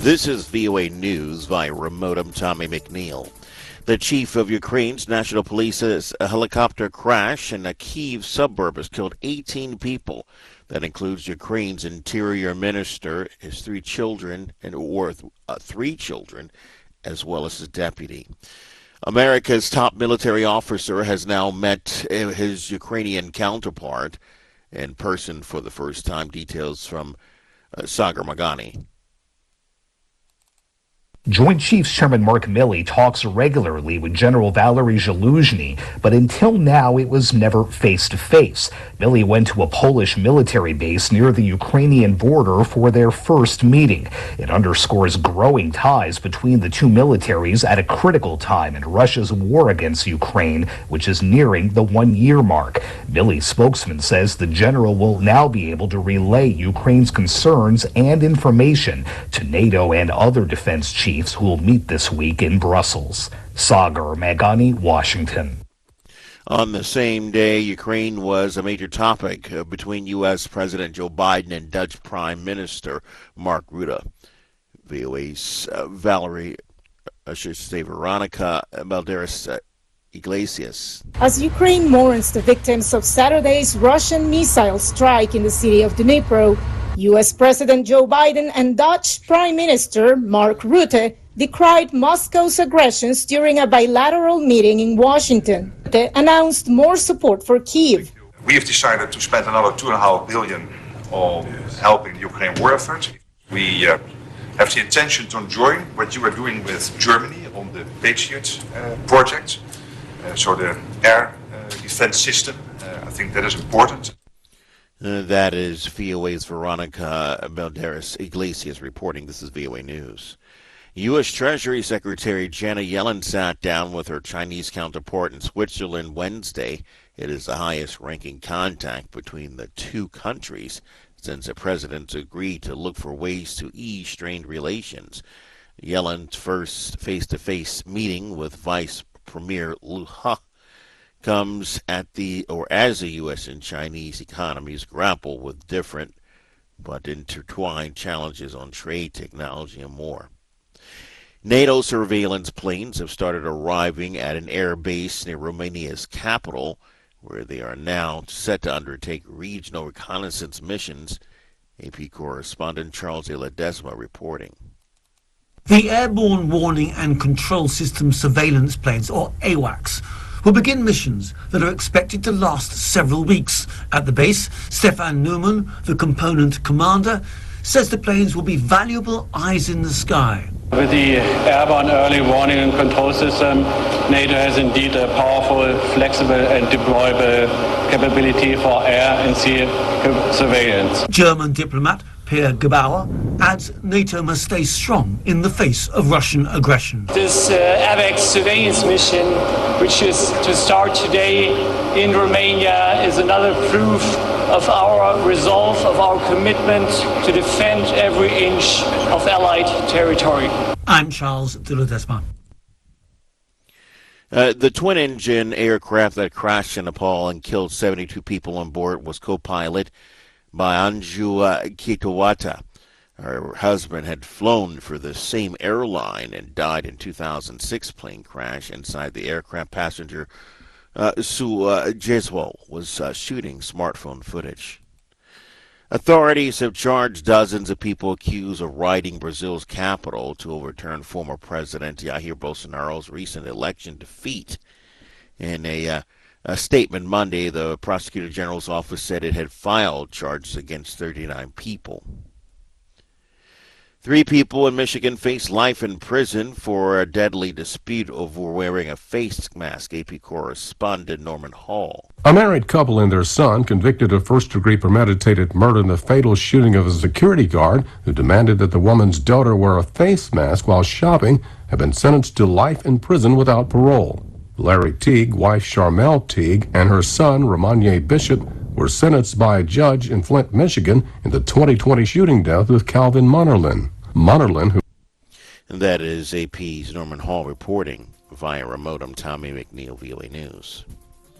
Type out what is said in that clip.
This is VOA News via remote. I'm Tommy McNeil. The chief of Ukraine's National Police says a helicopter crash in a Kyiv suburb has killed 18 people. That includes Ukraine's interior minister, his three children, as well as his deputy. America's top military officer has now met his Ukrainian counterpart in person for the first time. Details from Sagar Magani. Joint Chiefs Chairman Mark Milley talks regularly with General Valery Zaluzhny, but until now it was never face-to-face. Milley went to a Polish military base near the Ukrainian border for their first meeting. It underscores growing ties between the two militaries at a critical time in Russia's war against Ukraine, which is nearing the one-year mark. Milley's spokesman says the general will now be able to relay Ukraine's concerns and information to NATO and other defense chiefs who will meet this week in Brussels. Sagar Magani, Washington. On the same day, Ukraine was a major topic between U.S. President Joe Biden and Dutch Prime Minister Mark Rutte. VOA's Veronica Balderas Iglesias. As Ukraine mourns the victims of Saturday's Russian missile strike in the city of Dnipro, U.S. President Joe Biden and Dutch Prime Minister Mark Rutte decried Moscow's aggressions during a bilateral meeting in Washington. They announced more support for Kyiv. We have decided to spend another $2.5 billion on helping the Ukraine war effort. We have the intention to join what you are doing with Germany on the Patriot project, so the air defense system. I think that is important. That is VOA's Veronica Balderas Iglesias reporting. This is VOA News. U.S. Treasury Secretary Janet Yellen sat down with her Chinese counterpart in Switzerland Wednesday. It is the highest-ranking contact between the two countries since the presidents agreed to look for ways to ease strained relations. Yellen's first face-to-face meeting with Vice Premier Liu He comes as the U.S. and Chinese economies grapple with different but intertwined challenges on trade, technology, and more. NATO surveillance planes have started arriving at an air base near Romania's capital, where they are now set to undertake regional reconnaissance missions. AP correspondent Charles A. Ledesma reporting. The Airborne Warning and Control System Surveillance Planes, or AWACS, will begin missions that are expected to last several weeks. At the base, Stefan Neumann, the component commander, says the planes will be valuable eyes in the sky. With the Airborne Early Warning and Control System, NATO has indeed a powerful, flexible and deployable capability for air and sea surveillance. German diplomat Pierre Gebauer adds NATO must stay strong in the face of Russian aggression. This AWACS surveillance mission, which is to start today in Romania, is another proof of our resolve, of our commitment to defend every inch of Allied territory. I'm Charles de Ledesma. The twin-engine aircraft that crashed in Nepal and killed 72 people on board was co-pilot by Anju Kitawata. Her husband had flown for the same airline and died in 2006 plane crash. Inside the aircraft, passenger Su Jeswal was shooting smartphone footage. Authorities have charged dozens of people accused of rioting Brazil's capital to overturn former President Jair Bolsonaro's recent election defeat. In a statement Monday, the Prosecutor General's office said it had filed charges against 39 people. 3 people in Michigan face life in prison for a deadly dispute over wearing a face mask. AP correspondent Norman Hall. A married couple and their son, convicted of first-degree premeditated murder in the fatal shooting of a security guard who demanded that the woman's daughter wear a face mask while shopping, have been sentenced to life in prison without parole. Larry Teague, wife Charmel Teague, and her son, Ramanye Bishop, were sentenced by a judge in Flint, Michigan, in the 2020 shooting death of Calvin Munnerlyn. That is AP's Norman Hall reporting via remote. I'm Tommy McNeil, VOA News.